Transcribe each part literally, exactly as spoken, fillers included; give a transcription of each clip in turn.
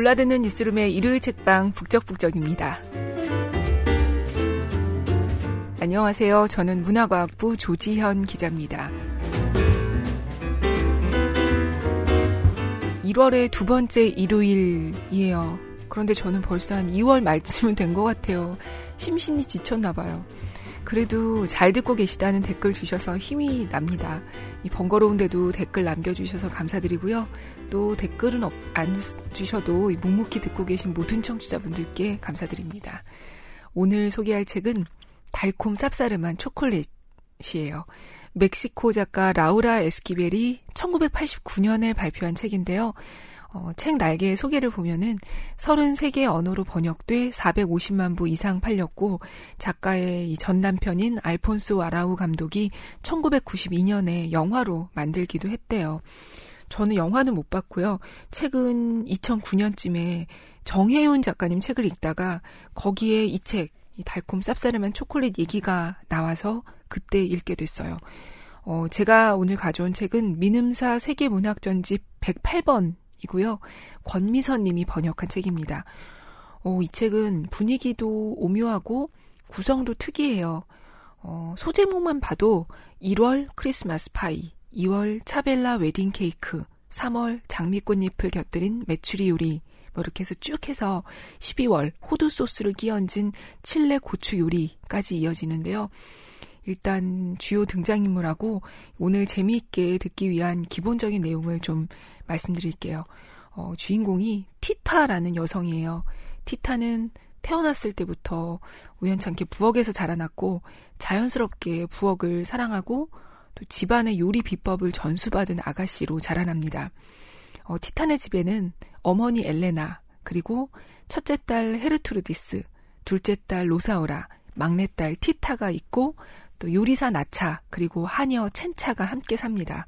골라듣는 뉴스룸의 일요일 책방 북적북적입니다. 안녕하세요. 저는 문화과학부 조지현 기자입니다. 일월의 두 번째 일요일이에요. 그런데 저는 벌써 한 이월 말쯤은 된 것 같아요. 심신이 지쳤나 봐요. 그래도 잘 듣고 계시다는 댓글 주셔서 힘이 납니다. 이 번거로운데도 댓글 남겨주셔서 감사드리고요. 또 댓글은 안 주셔도 묵묵히 듣고 계신 모든 청취자분들께 감사드립니다. 오늘 소개할 책은 달콤 쌉싸름한 초콜릿이에요. 멕시코 작가 라우라 에스키벨이 천구백팔십구 년에 발표한 책인데요. 어, 책 날개의 소개를 보면은 서른세 개 언어로 번역돼 사백오십만 부 이상 팔렸고 작가의 이 전 남편인 알폰소 아라우 감독이 천구백구십이 년에 영화로 만들기도 했대요. 저는 영화는 못 봤고요. 책은 이천구 년쯤에 정혜윤 작가님 책을 읽다가 거기에 이 책, 이 달콤 쌉싸름한 초콜릿 얘기가 나와서 그때 읽게 됐어요. 어, 제가 오늘 가져온 책은 민음사 세계문학전집 백팔 번 이고요. 권미선 님이 번역한 책입니다. 어, 이 책은 분위기도 오묘하고 구성도 특이해요. 어, 소제목만 봐도 일월 크리스마스 파이, 이월 차벨라 웨딩 케이크, 삼월 장미꽃잎을 곁들인 메추리 요리, 뭐 이렇게 해서 쭉 해서 십이월 호두 소스를 끼얹은 칠레 고추 요리까지 이어지는데요. 일단 주요 등장인물하고 오늘 재미있게 듣기 위한 기본적인 내용을 좀 말씀드릴게요. 어, 주인공이 티타라는 여성이에요. 티타는 태어났을 때부터 우연찮게 부엌에서 자라났고 자연스럽게 부엌을 사랑하고 또 집안의 요리 비법을 전수받은 아가씨로 자라납니다. 어, 티타네 집에는 어머니 엘레나, 그리고 첫째 딸 헤르투르디스, 둘째 딸 로사오라, 막내딸 티타가 있고 또 요리사 나차, 그리고 하녀 첸차가 함께 삽니다.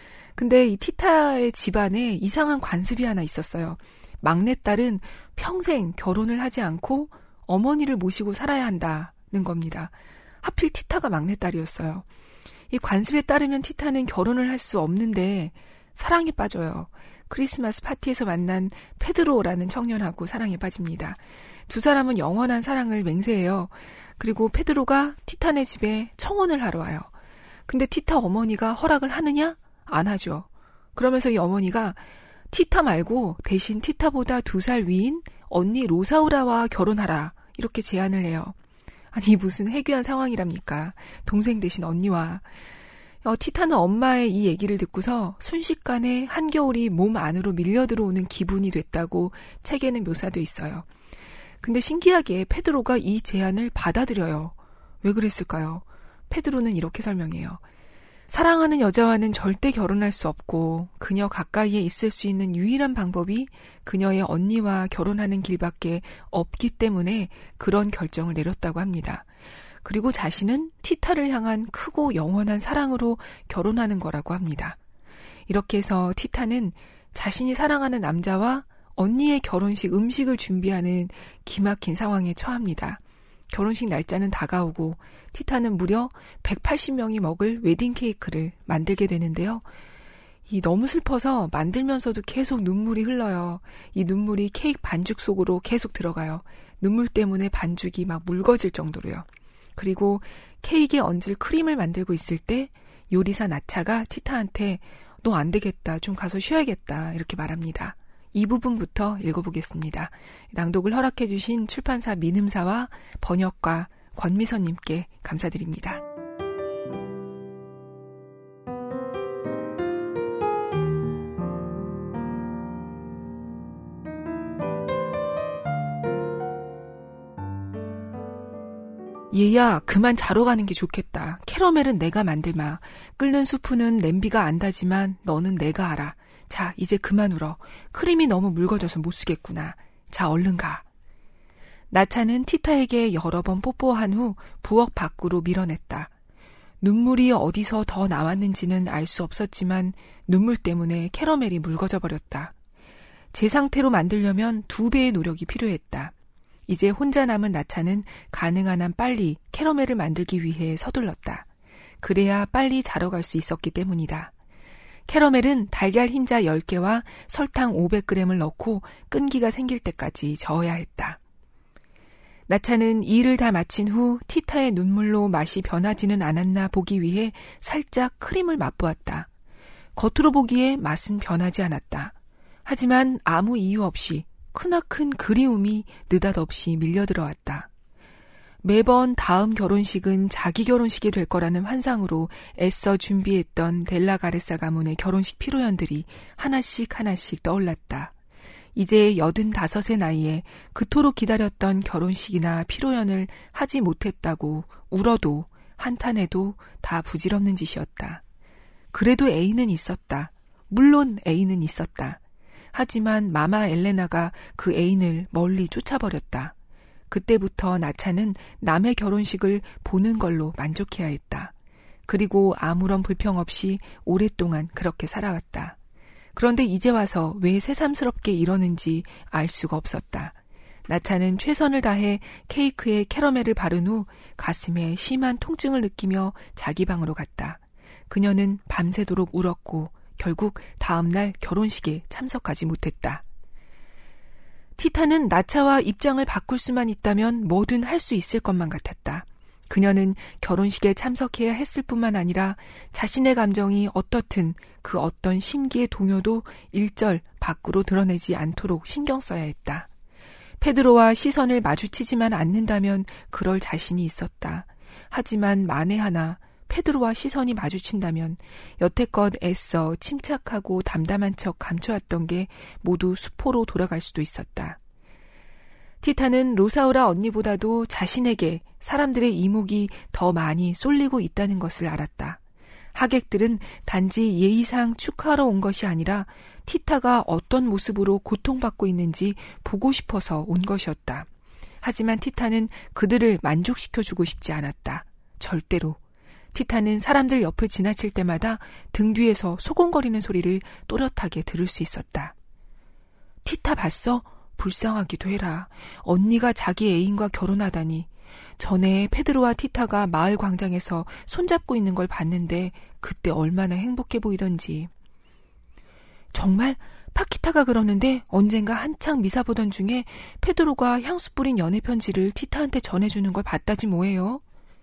근데 이 티타의 집안에 이상한 관습이 하나 있었어요. 막내딸은 평생 결혼을 하지 않고 어머니를 모시고 살아야 한다는 겁니다. 하필 티타가 막내딸이었어요. 이 관습에 따르면 티타는 결혼을 할 수 없는데 사랑에 빠져요. 크리스마스 파티에서 만난 페드로라는 청년하고 사랑에 빠집니다. 두 사람은 영원한 사랑을 맹세해요. 그리고 페드로가 티타네 집에 청혼을 하러 와요. 근데 티타 어머니가 허락을 하느냐? 안 하죠. 그러면서 이 어머니가 티타 말고 대신 티타보다 두 살 위인 언니 로사우라와 결혼하라, 이렇게 제안을 해요. 아니 무슨 해괴한 상황이랍니까? 동생 대신 언니와. 어, 티타는 엄마의 이 얘기를 듣고서 순식간에 한겨울이 몸 안으로 밀려 들어오는 기분이 됐다고 책에는 묘사돼 있어요. 근데 신기하게 페드로가 이 제안을 받아들여요. 왜 그랬을까요? 페드로는 이렇게 설명해요. 사랑하는 여자와는 절대 결혼할 수 없고 그녀 가까이에 있을 수 있는 유일한 방법이 그녀의 언니와 결혼하는 길밖에 없기 때문에 그런 결정을 내렸다고 합니다. 그리고 자신은 티타를 향한 크고 영원한 사랑으로 결혼하는 거라고 합니다. 이렇게 해서 티타는 자신이 사랑하는 남자와 언니의 결혼식 음식을 준비하는 기막힌 상황에 처합니다. 결혼식 날짜는 다가오고 티타는 무려 백팔십 명이 먹을 웨딩 케이크를 만들게 되는데요. 이 너무 슬퍼서 만들면서도 계속 눈물이 흘러요. 이 눈물이 케이크 반죽 속으로 계속 들어가요. 눈물 때문에 반죽이 막 묽어질 정도로요. 그리고 케이크에 얹을 크림을 만들고 있을 때 요리사 나차가 티타한테 너 안 되겠다, 좀 가서 쉬어야겠다, 이렇게 말합니다. 이 부분부터 읽어보겠습니다. 낭독을 허락해 주신 출판사 민음사와 번역가 권미선님께 감사드립니다. 얘야, 그만 자러 가는 게 좋겠다. 캐러멜은 내가 만들마. 끓는 수프는 냄비가 안다지만 너는 내가 알아. 자, 이제 그만 울어. 크림이 너무 묽어져서 못 쓰겠구나. 자, 얼른 가. 나차는 티타에게 여러 번 뽀뽀한 후 부엌 밖으로 밀어냈다. 눈물이 어디서 더 나왔는지는 알 수 없었지만 눈물 때문에 캐러멜이 묽어져 버렸다. 제 상태로 만들려면 두 배의 노력이 필요했다. 이제 혼자 남은 나차는 가능한 한 빨리 캐러멜을 만들기 위해 서둘렀다. 그래야 빨리 자러 갈 수 있었기 때문이다. 캐러멜은 달걀 흰자 열 개와 설탕 오백 그램을 넣고 끈기가 생길 때까지 저어야 했다. 나차는 일을 다 마친 후 티타의 눈물로 맛이 변하지는 않았나 보기 위해 살짝 크림을 맛보았다. 겉으로 보기에 맛은 변하지 않았다. 하지만 아무 이유 없이 크나큰 그리움이 느닷없이 밀려들어왔다. 매번 다음 결혼식은 자기 결혼식이 될 거라는 환상으로 애써 준비했던 델라 가레사 가문의 결혼식 피로연들이 하나씩 하나씩 떠올랐다. 이제 여든다섯의 나이에 그토록 기다렸던 결혼식이나 피로연을 하지 못했다고 울어도 한탄해도 다 부질없는 짓이었다. 그래도 애인은 있었다. 물론 애인은 있었다. 하지만 마마 엘레나가 그 애인을 멀리 쫓아버렸다. 그때부터 나차는 남의 결혼식을 보는 걸로 만족해야 했다. 그리고 아무런 불평 없이 오랫동안 그렇게 살아왔다. 그런데 이제 와서 왜 새삼스럽게 이러는지 알 수가 없었다. 나차는 최선을 다해 케이크에 캐러멜을 바른 후 가슴에 심한 통증을 느끼며 자기 방으로 갔다. 그녀는 밤새도록 울었고 결국 다음날 결혼식에 참석하지 못했다. 티타는 나차와 입장을 바꿀 수만 있다면 뭐든 할 수 있을 것만 같았다. 그녀는 결혼식에 참석해야 했을 뿐만 아니라 자신의 감정이 어떻든 그 어떤 심기의 동요도 일절 밖으로 드러내지 않도록 신경 써야 했다. 페드로와 시선을 마주치지만 않는다면 그럴 자신이 있었다. 하지만 만에 하나 페드로와 시선이 마주친다면 여태껏 애써 침착하고 담담한 척 감춰왔던 게 모두 수포로 돌아갈 수도 있었다. 티타는 로사우라 언니보다도 자신에게 사람들의 이목이 더 많이 쏠리고 있다는 것을 알았다. 하객들은 단지 예의상 축하하러 온 것이 아니라 티타가 어떤 모습으로 고통받고 있는지 보고 싶어서 온 것이었다. 하지만 티타는 그들을 만족시켜주고 싶지 않았다. 절대로. 티타는 사람들 옆을 지나칠 때마다 등 뒤에서 소곤거리는 소리를 또렷하게 들을 수 있었다. 티타 봤어? 불쌍하기도 해라. 언니가 자기 애인과 결혼하다니. 전에 페드로와 티타가 마을 광장에서 손잡고 있는 걸 봤는데 그때 얼마나 행복해 보이던지. 정말? 파키타가 그러는데 언젠가 한창 미사 보던 중에 페드로가 향수 뿌린 연애 편지를 티타한테 전해주는 걸 봤다지 뭐예요?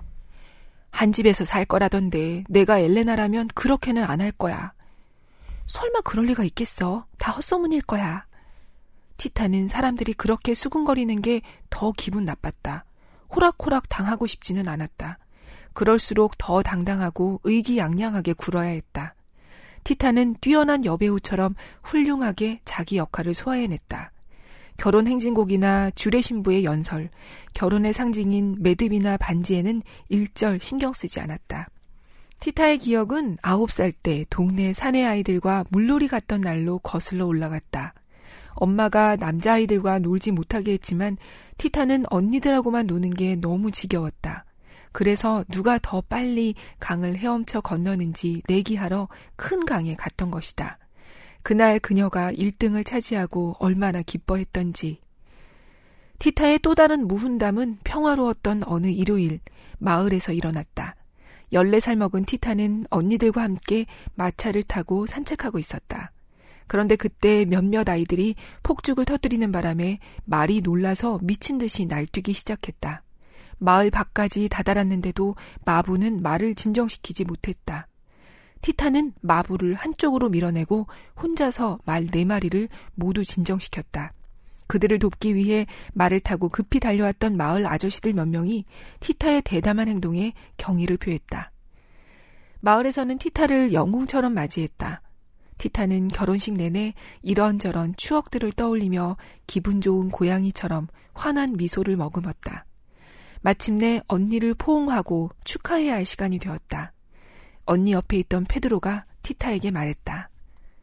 한 집에서 살 거라던데 내가 엘레나라면 그렇게는 안 할 거야. 설마 그럴 리가 있겠어. 다 헛소문일 거야. 티타는 사람들이 그렇게 수군거리는 게 더 기분 나빴다. 호락호락 당하고 싶지는 않았다. 그럴수록 더 당당하고 의기양양하게 굴어야 했다. 티타는 뛰어난 여배우처럼 훌륭하게 자기 역할을 소화해냈다. 결혼 행진곡이나 주례 신부의 연설, 결혼의 상징인 매듭이나 반지에는 일절 신경 쓰지 않았다. 티타의 기억은 아홉 살 때 동네 사내 아이들과 물놀이 갔던 날로 거슬러 올라갔다. 엄마가 남자아이들과 놀지 못하게 했지만 티타는 언니들하고만 노는 게 너무 지겨웠다. 그래서 누가 더 빨리 강을 헤엄쳐 건너는지 내기하러 큰 강에 갔던 것이다. 그날 그녀가 일 등을 차지하고 얼마나 기뻐했던지. 티타의 또 다른 무훈담은 평화로웠던 어느 일요일 마을에서 일어났다. 열네 살 먹은 티타는 언니들과 함께 마차를 타고 산책하고 있었다. 그런데 그때 몇몇 아이들이 폭죽을 터뜨리는 바람에 말이 놀라서 미친 듯이 날뛰기 시작했다. 마을 밖까지 다다랐는데도 마부는 말을 진정시키지 못했다. 티타는 마부를 한쪽으로 밀어내고 혼자서 말 네 마리를 모두 진정시켰다. 그들을 돕기 위해 말을 타고 급히 달려왔던 마을 아저씨들 몇 명이 티타의 대담한 행동에 경의를 표했다. 마을에서는 티타를 영웅처럼 맞이했다. 티타는 결혼식 내내 이런저런 추억들을 떠올리며 기분 좋은 고양이처럼 환한 미소를 머금었다. 마침내 언니를 포옹하고 축하해야 할 시간이 되었다. 언니 옆에 있던 페드로가 티타에게 말했다.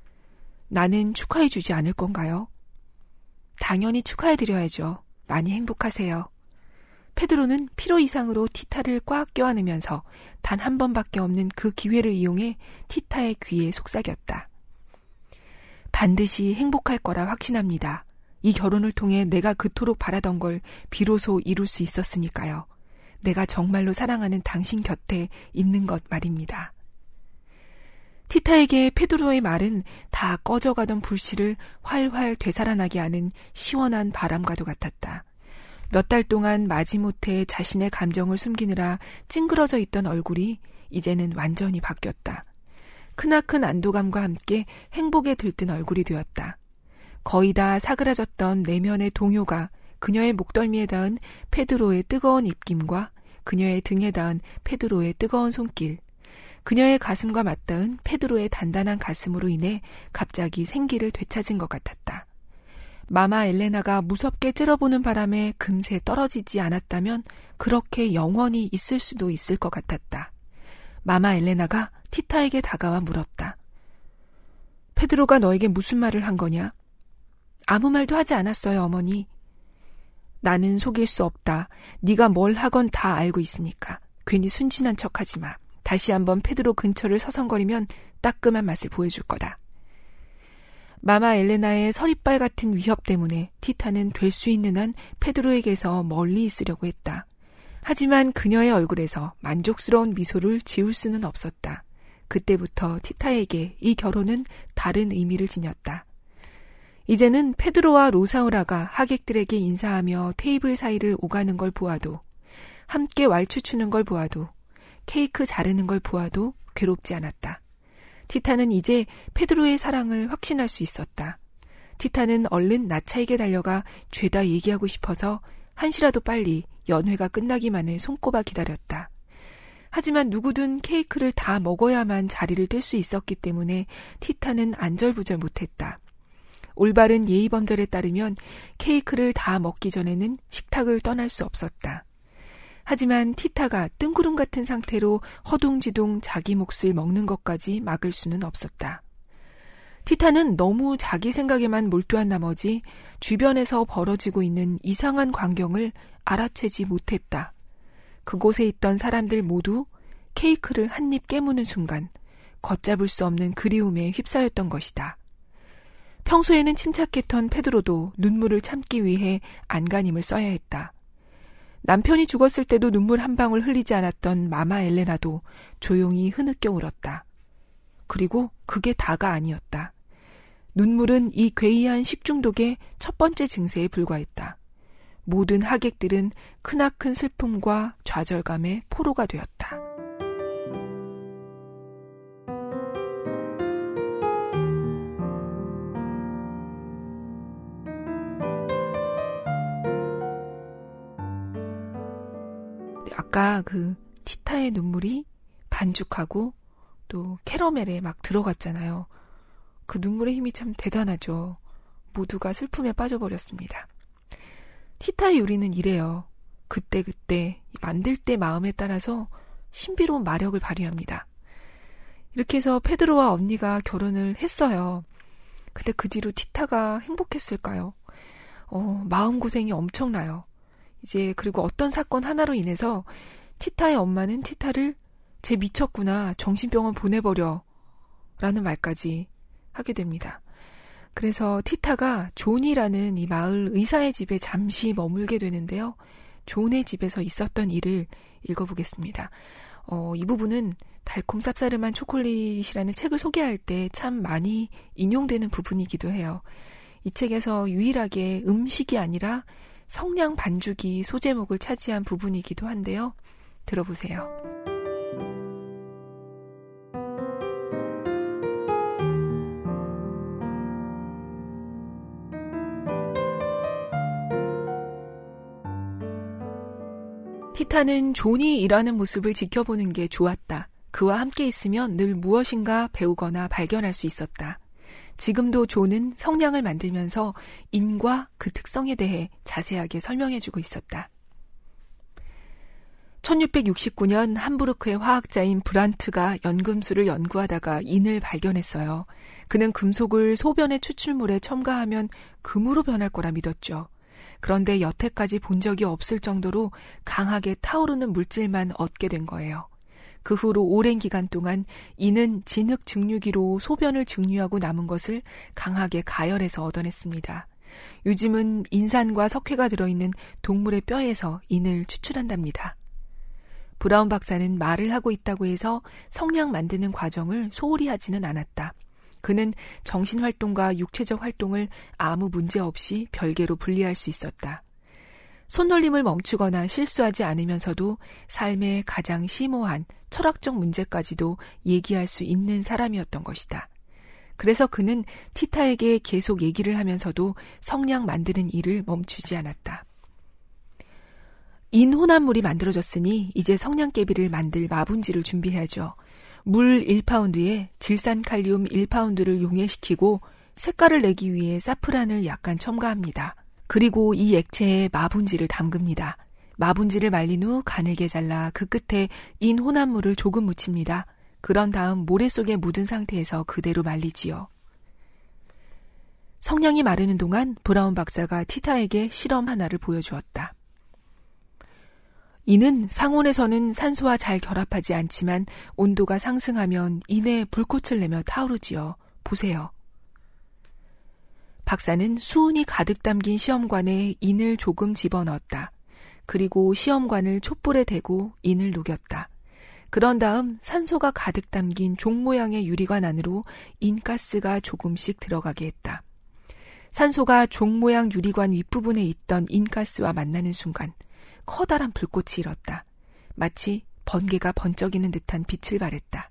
나는 축하해주지 않을 건가요? 당연히 축하해드려야죠. 많이 행복하세요. 페드로는 필요 이상으로 티타를 꽉 껴안으면서 단 한 번밖에 없는 그 기회를 이용해 티타의 귀에 속삭였다. 반드시 행복할 거라 확신합니다. 이 결혼을 통해 내가 그토록 바라던 걸 비로소 이룰 수 있었으니까요. 내가 정말로 사랑하는 당신 곁에 있는 것 말입니다. 티타에게 페드로의 말은 다 꺼져가던 불씨를 활활 되살아나게 하는 시원한 바람과도 같았다. 몇 달 동안 마지못해 자신의 감정을 숨기느라 찡그러져 있던 얼굴이 이제는 완전히 바뀌었다. 크나큰 안도감과 함께 행복에 들뜬 얼굴이 되었다. 거의 다 사그라졌던 내면의 동요가 그녀의 목덜미에 닿은 페드로의 뜨거운 입김과 그녀의 등에 닿은 페드로의 뜨거운 손길, 그녀의 가슴과 맞닿은 페드로의 단단한 가슴으로 인해 갑자기 생기를 되찾은 것 같았다. 마마 엘레나가 무섭게 찌러보는 바람에 금세 떨어지지 않았다면 그렇게 영원히 있을 수도 있을 것 같았다. 마마 엘레나가 티타에게 다가와 물었다. 페드로가 너에게 무슨 말을 한 거냐? 아무 말도 하지 않았어요, 어머니. 나는 속일 수 없다. 네가 뭘 하건 다 알고 있으니까. 괜히 순진한 척하지 마. 다시 한번 페드로 근처를 서성거리면 따끔한 맛을 보여줄 거다. 마마 엘레나의 서리빨 같은 위협 때문에 티타는 될 수 있는 한 페드로에게서 멀리 있으려고 했다. 하지만 그녀의 얼굴에서 만족스러운 미소를 지울 수는 없었다. 그때부터 티타에게 이 결혼은 다른 의미를 지녔다. 이제는 페드로와 로사우라가 하객들에게 인사하며 테이블 사이를 오가는 걸 보아도, 함께 왈추추는 걸 보아도, 케이크 자르는 걸 보아도 괴롭지 않았다. 티타는 이제 페드로의 사랑을 확신할 수 있었다. 티타는 얼른 나차에게 달려가 죄다 얘기하고 싶어서 한시라도 빨리 연회가 끝나기만을 손꼽아 기다렸다. 하지만 누구든 케이크를 다 먹어야만 자리를 뜰 수 있었기 때문에 티타는 안절부절 못했다. 올바른 예의범절에 따르면 케이크를 다 먹기 전에는 식탁을 떠날 수 없었다. 하지만 티타가 뜬구름 같은 상태로 허둥지둥 자기 몫을 먹는 것까지 막을 수는 없었다. 티타는 너무 자기 생각에만 몰두한 나머지 주변에서 벌어지고 있는 이상한 광경을 알아채지 못했다. 그곳에 있던 사람들 모두 케이크를 한 입 깨무는 순간 걷잡을 수 없는 그리움에 휩싸였던 것이다. 평소에는 침착했던 페드로도 눈물을 참기 위해 안간힘을 써야 했다. 남편이 죽었을 때도 눈물 한 방울 흘리지 않았던 마마 엘레나도 조용히 흐느껴 울었다. 그리고 그게 다가 아니었다. 눈물은 이 괴이한 식중독의 첫 번째 증세에 불과했다. 모든 하객들은 크나큰 슬픔과 좌절감의 포로가 되었다. 아까 그 티타의 눈물이 반죽하고 또 캐러멜에 막 들어갔잖아요. 그 눈물의 힘이 참 대단하죠. 모두가 슬픔에 빠져버렸습니다. 티타의 요리는 이래요. 그때그때 만들 때 마음에 따라서 신비로운 마력을 발휘합니다. 이렇게 해서 페드로와 언니가 결혼을 했어요. 근데 그 뒤로 티타가 행복했을까요? 어, 마음고생이 엄청나요. 이제 그리고 어떤 사건 하나로 인해서 티타의 엄마는 티타를 쟤 미쳤구나, 정신병원 보내버려 라는 말까지 하게 됩니다. 그래서 티타가 존이라는 이 마을 의사의 집에 잠시 머물게 되는데요. 존의 집에서 있었던 일을 읽어보겠습니다. 어, 이 부분은 달콤 쌉싸름한 초콜릿이라는 책을 소개할 때 참 많이 인용되는 부분이기도 해요. 이 책에서 유일하게 음식이 아니라 성냥 반죽이 소제목을 차지한 부분이기도 한데요. 들어보세요. 티타는 존이 일하는 모습을 지켜보는 게 좋았다. 그와 함께 있으면 늘 무엇인가 배우거나 발견할 수 있었다. 지금도 존은 성냥을 만들면서 인과 그 특성에 대해 자세하게 설명해주고 있었다. 천육백육십구 년 함부르크의 화학자인 브란트가 연금술을 연구하다가 인을 발견했어요. 그는 금속을 소변의 추출물에 첨가하면 금으로 변할 거라 믿었죠. 그런데 여태까지 본 적이 없을 정도로 강하게 타오르는 물질만 얻게 된 거예요. 그 후로 오랜 기간 동안 이는 진흙 증류기로 소변을 증류하고 남은 것을 강하게 가열해서 얻어냈습니다. 요즘은 인산과 석회가 들어있는 동물의 뼈에서 인을 추출한답니다. 브라운 박사는 말을 하고 있다고 해서 성냥 만드는 과정을 소홀히 하지는 않았다. 그는 정신활동과 육체적 활동을 아무 문제 없이 별개로 분리할 수 있었다. 손놀림을 멈추거나 실수하지 않으면서도 삶의 가장 심오한 철학적 문제까지도 얘기할 수 있는 사람이었던 것이다. 그래서 그는 티타에게 계속 얘기를 하면서도 성냥 만드는 일을 멈추지 않았다. 인혼합물이 만들어졌으니 이제 성냥개비를 만들 마분지를 준비해야죠. 물 일 파운드에 질산칼륨 일 파운드를 용해시키고 색깔을 내기 위해 사프란을 약간 첨가합니다. 그리고 이 액체에 마분지를 담급니다. 마분지를 말린 후 가늘게 잘라 그 끝에 인혼합물을 조금 묻힙니다. 그런 다음 모래 속에 묻은 상태에서 그대로 말리지요. 성냥이 마르는 동안 브라운 박사가 티타에게 실험 하나를 보여주었다. 이는 상온에서는 산소와 잘 결합하지 않지만 온도가 상승하면 이내 불꽃을 내며 타오르지요. 보세요. 박사는 수은이 가득 담긴 시험관에 인을 조금 집어넣었다. 그리고 시험관을 촛불에 대고 인을 녹였다. 그런 다음 산소가 가득 담긴 종 모양의 유리관 안으로 인가스가 조금씩 들어가게 했다. 산소가 종 모양 유리관 윗부분에 있던 인가스와 만나는 순간 커다란 불꽃이 일었다. 마치 번개가 번쩍이는 듯한 빛을 발했다.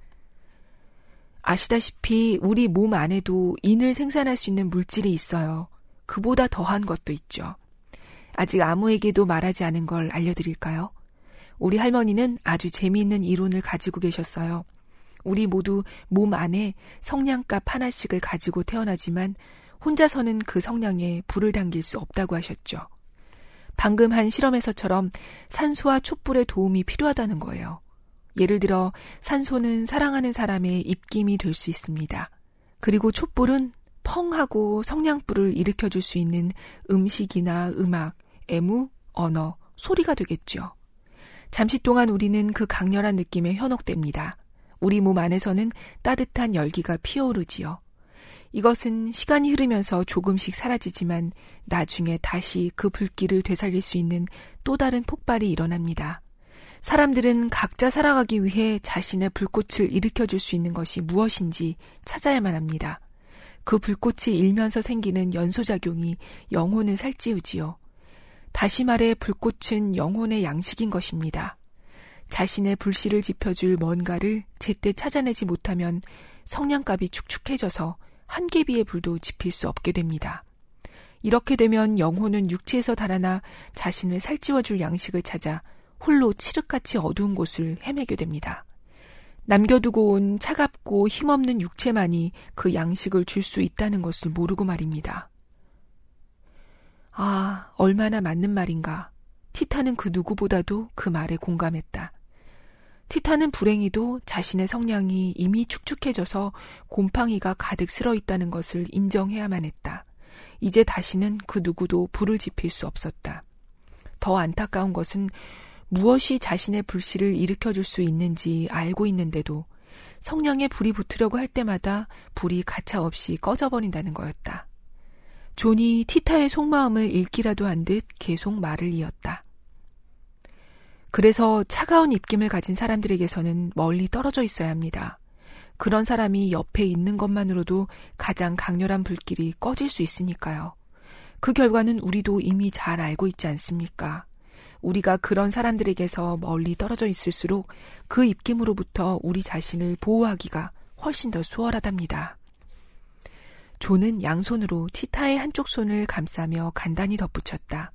아시다시피 우리 몸 안에도 인을 생산할 수 있는 물질이 있어요. 그보다 더한 것도 있죠. 아직 아무에게도 말하지 않은 걸 알려드릴까요? 우리 할머니는 아주 재미있는 이론을 가지고 계셨어요. 우리 모두 몸 안에 성냥갑 하나씩을 가지고 태어나지만 혼자서는 그 성냥에 불을 당길 수 없다고 하셨죠. 방금 한 실험에서처럼 산소와 촛불의 도움이 필요하다는 거예요. 예를 들어 산소는 사랑하는 사람의 입김이 될 수 있습니다. 그리고 촛불은 펑 하고 성냥불을 일으켜줄 수 있는 음식이나 음악, 애무, 언어, 소리가 되겠죠. 잠시 동안 우리는 그 강렬한 느낌에 현혹됩니다. 우리 몸 안에서는 따뜻한 열기가 피어오르지요. 이것은 시간이 흐르면서 조금씩 사라지지만 나중에 다시 그 불길을 되살릴 수 있는 또 다른 폭발이 일어납니다. 사람들은 각자 살아가기 위해 자신의 불꽃을 일으켜줄 수 있는 것이 무엇인지 찾아야만 합니다. 그 불꽃이 일면서 생기는 연소작용이 영혼을 살찌우지요. 다시 말해 불꽃은 영혼의 양식인 것입니다. 자신의 불씨를 지펴줄 뭔가를 제때 찾아내지 못하면 성냥갑이 축축해져서 한 개비의 불도 지필 수 없게 됩니다. 이렇게 되면 영혼은 육체에서 달아나 자신을 살찌워줄 양식을 찾아 홀로 칠흑같이 어두운 곳을 헤매게 됩니다. 남겨두고 온 차갑고 힘없는 육체만이 그 양식을 줄 수 있다는 것을 모르고 말입니다. 아, 얼마나 맞는 말인가. 티타는 그 누구보다도 그 말에 공감했다. 티타는 불행히도 자신의 성냥이 이미 축축해져서 곰팡이가 가득 쓸어 있다는 것을 인정해야만 했다. 이제 다시는 그 누구도 불을 지필 수 없었다. 더 안타까운 것은 무엇이 자신의 불씨를 일으켜줄 수 있는지 알고 있는데도 성냥에 불이 붙으려고 할 때마다 불이 가차없이 꺼져버린다는 거였다. 존이 티타의 속마음을 읽기라도 한 듯 계속 말을 이었다. 그래서 차가운 입김을 가진 사람들에게서는 멀리 떨어져 있어야 합니다. 그런 사람이 옆에 있는 것만으로도 가장 강렬한 불길이 꺼질 수 있으니까요. 그 결과는 우리도 이미 잘 알고 있지 않습니까? 우리가 그런 사람들에게서 멀리 떨어져 있을수록 그 입김으로부터 우리 자신을 보호하기가 훨씬 더 수월하답니다. 존은 양손으로 티타의 한쪽 손을 감싸며 간단히 덧붙였다.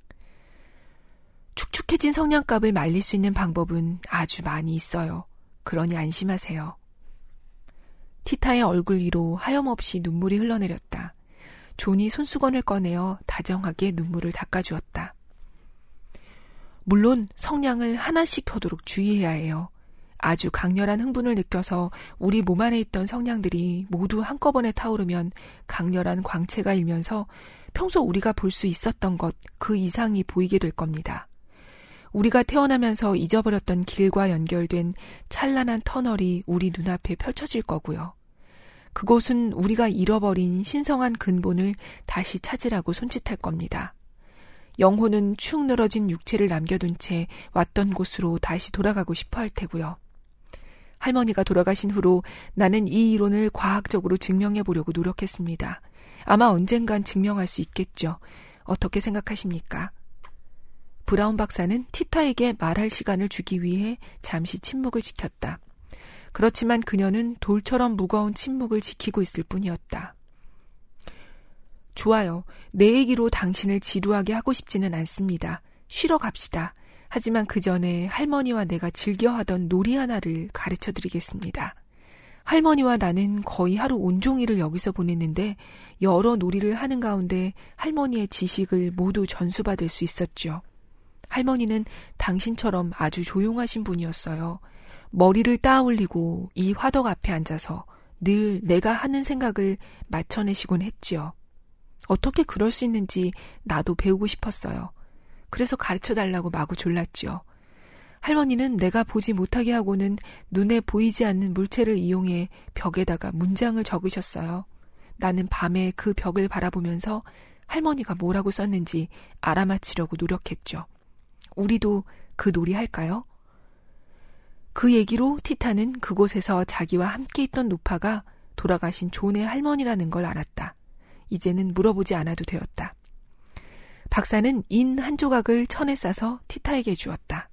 축축해진 성냥갑을 말릴 수 있는 방법은 아주 많이 있어요. 그러니 안심하세요. 티타의 얼굴 위로 하염없이 눈물이 흘러내렸다. 존이 손수건을 꺼내어 다정하게 눈물을 닦아주었다. 물론 성냥을 하나씩 켜도록 주의해야 해요. 아주 강렬한 흥분을 느껴서 우리 몸 안에 있던 성냥들이 모두 한꺼번에 타오르면 강렬한 광채가 일면서 평소 우리가 볼 수 있었던 것 그 이상이 보이게 될 겁니다. 우리가 태어나면서 잊어버렸던 길과 연결된 찬란한 터널이 우리 눈앞에 펼쳐질 거고요. 그곳은 우리가 잃어버린 신성한 근본을 다시 찾으라고 손짓할 겁니다. 영혼은 축 늘어진 육체를 남겨둔 채 왔던 곳으로 다시 돌아가고 싶어 할 테고요. 할머니가 돌아가신 후로 나는 이 이론을 과학적으로 증명해 보려고 노력했습니다. 아마 언젠간 증명할 수 있겠죠. 어떻게 생각하십니까? 브라운 박사는 티타에게 말할 시간을 주기 위해 잠시 침묵을 지켰다. 그렇지만 그녀는 돌처럼 무거운 침묵을 지키고 있을 뿐이었다. 좋아요. 내 얘기로 당신을 지루하게 하고 싶지는 않습니다. 쉬러 갑시다. 하지만 그 전에 할머니와 내가 즐겨하던 놀이 하나를 가르쳐드리겠습니다. 할머니와 나는 거의 하루 온종일을 여기서 보냈는데 여러 놀이를 하는 가운데 할머니의 지식을 모두 전수받을 수 있었죠. 할머니는 당신처럼 아주 조용하신 분이었어요. 머리를 따올리고 이 화덕 앞에 앉아서 늘 내가 하는 생각을 맞춰내시곤 했지요. 어떻게 그럴 수 있는지 나도 배우고 싶었어요. 그래서 가르쳐달라고 마구 졸랐죠. 할머니는 내가 보지 못하게 하고는 눈에 보이지 않는 물체를 이용해 벽에다가 문장을 적으셨어요. 나는 밤에 그 벽을 바라보면서 할머니가 뭐라고 썼는지 알아맞히려고 노력했죠. 우리도 그 놀이 할까요? 그 얘기로 티타는 그곳에서 자기와 함께 있던 노파가 돌아가신 존의 할머니라는 걸 알았다. 이제는 물어보지 않아도 되었다. 박사는 인 한 조각을 천에 싸서 티타에게 주었다.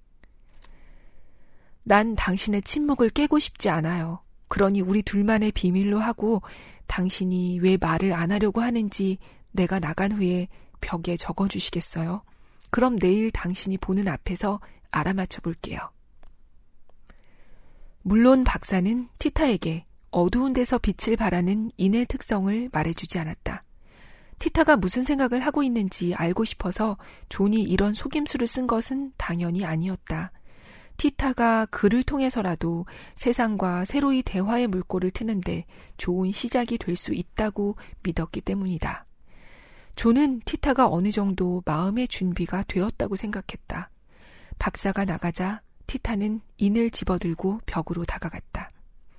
난 당신의 침묵을 깨고 싶지 않아요. 그러니 우리 둘만의 비밀로 하고 당신이 왜 말을 안 하려고 하는지 내가 나간 후에 벽에 적어주시겠어요? 그럼 내일 당신이 보는 앞에서 알아맞혀 볼게요. 물론 박사는 티타에게 어두운 데서 빛을 발하는 인의 특성을 말해주지 않았다. 티타가 무슨 생각을 하고 있는지 알고 싶어서 존이 이런 속임수를 쓴 것은 당연히 아니었다. 티타가 그를 통해서라도 세상과 새로이 대화의 물꼬를 트는데 좋은 시작이 될 수 있다고 믿었기 때문이다. 존은 티타가 어느 정도 마음의 준비가 되었다고 생각했다. 박사가 나가자 티타는 인을 집어들고 벽으로 다가갔다.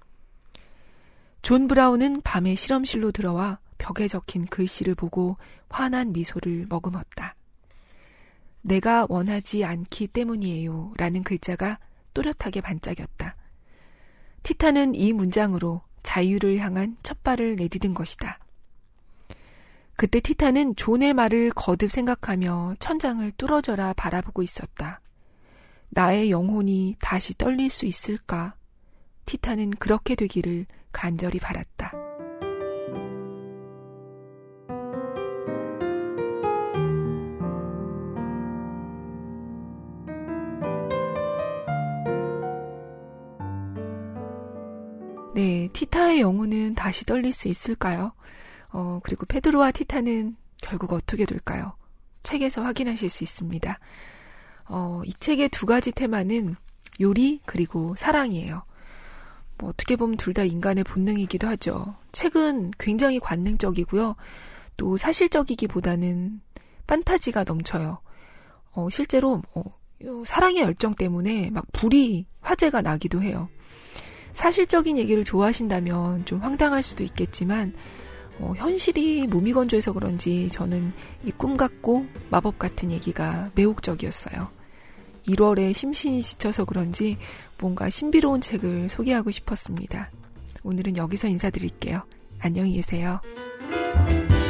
존 브라운은 밤에 실험실로 들어와 벽에 적힌 글씨를 보고 환한 미소를 머금었다. 내가 원하지 않기 때문이에요 라는 글자가 또렷하게 반짝였다. 티타는 이 문장으로 자유를 향한 첫 발을 내디딘 것이다. 그때 티타는 존의 말을 거듭 생각하며 천장을 뚫어져라 바라보고 있었다. 나의 영혼이 다시 떨릴 수 있을까? 티타는 그렇게 되기를 간절히 바랐다. 네, 티타의 영혼은 다시 떨릴 수 있을까요? 어, 그리고 페드로와 티타는 결국 어떻게 될까요? 책에서 확인하실 수 있습니다. 어, 이 책의 두 가지 테마는 요리 그리고 사랑이에요. 뭐 어떻게 보면 둘 다 인간의 본능이기도 하죠. 책은 굉장히 관능적이고요. 또 사실적이기보다는 판타지가 넘쳐요. 어, 실제로 어, 사랑의 열정 때문에 막 불이 화재가 나기도 해요. 사실적인 얘기를 좋아하신다면 좀 황당할 수도 있겠지만 어, 현실이 무미건조해서 그런지 저는 이 꿈 같고 마법 같은 얘기가 매혹적이었어요. 일월에 심신이 지쳐서 그런지 뭔가 신비로운 책을 소개하고 싶었습니다. 오늘은 여기서 인사드릴게요. 안녕히 계세요.